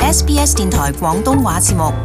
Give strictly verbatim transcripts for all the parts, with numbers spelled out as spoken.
S B S 電台廣東話節目。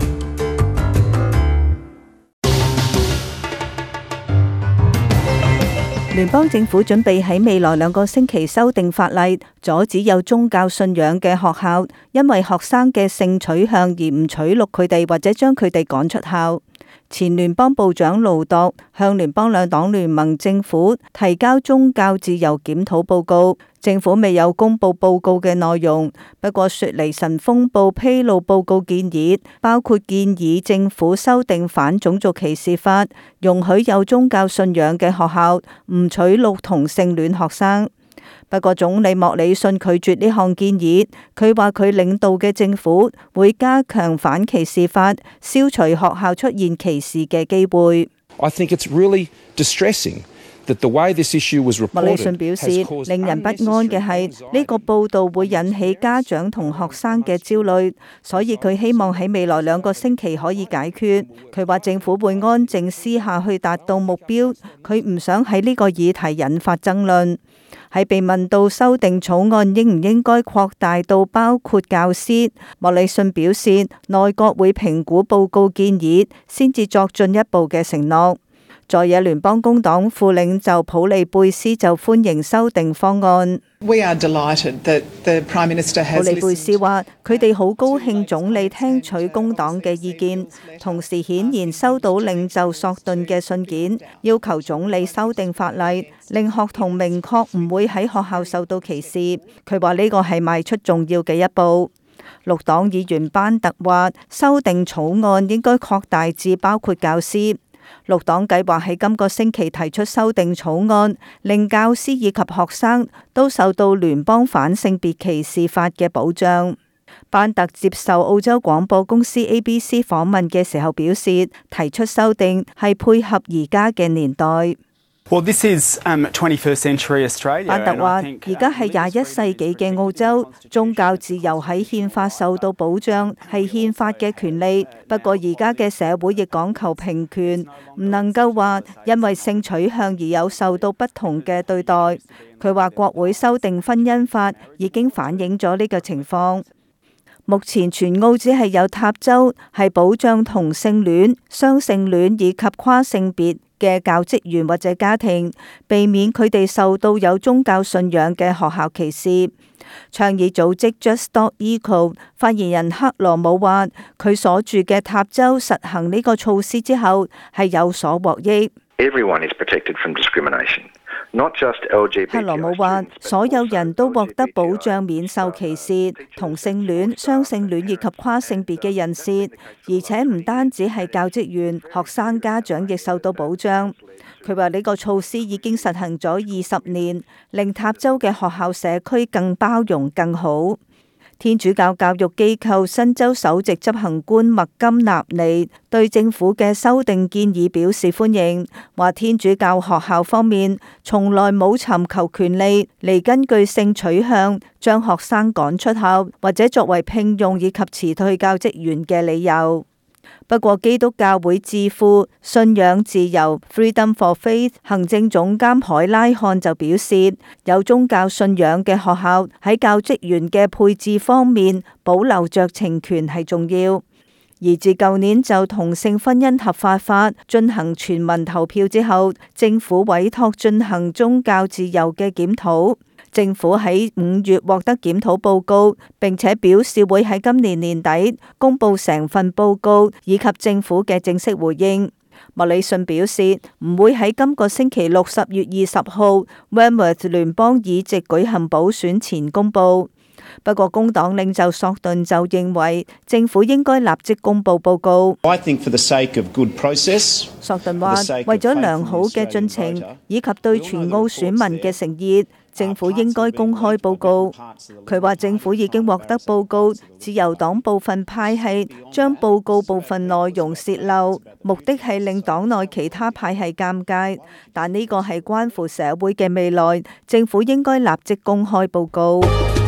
聯邦政府準備喺未來兩個星期修訂法例，阻止有宗教信仰嘅學校因為學生嘅性取向而唔取錄佢哋，或者將佢哋趕出校。前聯邦部長盧度向聯邦兩黨聯盟政府提交宗教自由檢討報告，政府未有公布報告嘅內容。不過雪梨晨鋒報披露報告建議，包括建議政府修訂反種族歧視法，容許有宗教信仰嘅學校唔取錄同性戀學生。不過總理莫里遜拒絕呢項建議，佢話佢領導嘅政府會加強反歧視法，消除學校出現歧視嘅機會。 I think it's really distressing that the way this issue was reported 莫里遜表示，令人不安嘅係呢個報道會引起家長同學生嘅焦慮，所以佢希望喺未來兩個星期可以解決。佢話政府會安靜私下去達到目標，佢唔想喺呢個議題引發爭論。喺被問到修訂草案應唔應該擴大到包括教師，莫里遜表示內閣會評估報告建議，先至作進一步嘅承諾。在野聯邦工黨副領袖普利貝斯就歡迎修訂方案。 We are delighted that the Prime Minister has 普利貝斯話：佢哋好高興總理聽取工黨嘅意見，同時顯然收到領袖索頓嘅信件，要求總理修訂法例，令學童明確唔會喺學校受到歧視。佢話呢個係邁出重要嘅一步。綠黨議員班特話：修訂草案應該擴大至包括教師。綠黨計劃喺今個星期提出修訂草案，令教師以及學生都受到聯邦反性別歧視法嘅保障。班特接受澳洲廣播公司 A B C 訪問嘅時候表示，提出修訂係配合而家嘅年代。 Well, this is um, twenty-first century Australia. 班特話：而家係廿一世紀嘅澳洲，宗教自由喺憲法受到保障，係憲法嘅權利。不過而家嘅社會亦講求平權，唔能夠話因為性取向而有受到不同嘅對待。佢話國會修訂婚姻法已經反映咗呢個情況。目前全澳只係有塔州係保障同性戀、雙性戀以及跨性別嘅教職員或者家庭，避免佢哋受到有宗教信仰嘅學校歧視。倡議組織 Just Stop Equal 發言人克羅姆話：佢所住嘅塔州實行呢個措施之後係有所獲益。 Everyone is protected from discrimination. Not just L G B T. 克羅姆話：所有人都獲得保障免受歧視，同性戀、雙性戀以及跨性別嘅人士，而且唔單止係教職員、學生、家長亦受到保障。佢話呢個措施已經實行咗二十年，令塔州嘅學校社區更包容、更好。天主教教育機構新州首席執行官麥金納尼對政府嘅修訂建議表示歡迎，話天主教學校方面從來冇尋求權利嚟根據性取向將學生趕出校，或者作為聘用以及辭退教職員嘅理由。不過基督教會智庫信仰自由 Freedom for Faith 行政總監海拉漢就表示，有宗教信仰嘅學校喺教職員嘅配置方面保留酌情權係重要。而自舊年就同性婚姻合法化進行全民投票之後，政府委託進行宗教自由嘅檢討。政府喺五月獲得檢討報告，並且表示會喺今年年底公布成份報告以及政府嘅正式回應。莫里遜表示唔會喺今個星期六十月二十號 Wentworth 聯邦議席舉行補選前公布。不過工黨領袖索頓就認為政府應該立即公布報告。 I think for the sake of good process, 索頓話為咗良好嘅進程以及對全澳選民嘅誠意，政府應該公開報告。佢話政府已經獲得報告，自由黨部分派系將報告部分內容洩漏，目的係令黨內其他派系尷尬。但呢個係關乎社會嘅未來，政府應該立即公開報告。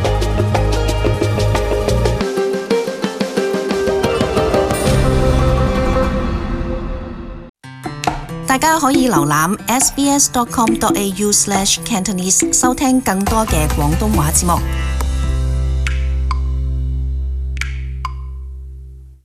大家可以瀏覽 s b s dot com dot a u slash cantonese 收聽更多嘅廣東話節目。